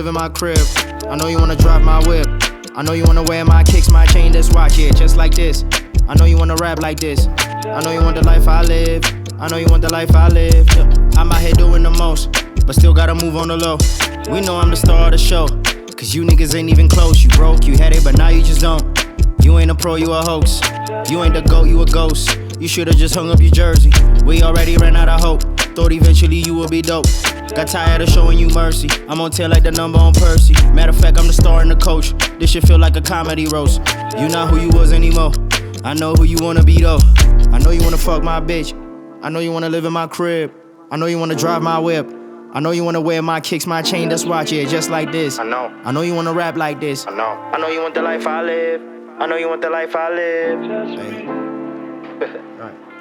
live in my crib. I know you wanna drive my whip. I know you wanna wear my kicks, my chain, this watch, yeah, just like this. I know you wanna rap like this. I know you want the life I live. I know you want the life I live. Yeah. I'm out here doing the most, but still gotta move on the low. We know I'm the star of the show, cause you niggas ain't even close. You broke, you had it, but now you just don't. You ain't a pro, you a hoax. You ain't the GOAT, you a ghost. You should've just hung up your jersey. We already ran out of hope. Thought eventually you would be dope. Got tired of showing you mercy. I'm on tail like the number on Percy. Matter of fact, I'm the star and the coach. This shit feel like a comedy roast. You not who you was anymore. I know who you wanna be though. I know you wanna fuck my bitch. I know you wanna live in my crib. I know you wanna drive my whip. I know you wanna wear my kicks, my chain, that's watch, yeah, just like this. I know you wanna rap like this. I know you want the life I live. I know you want the life I live. Hey. Right.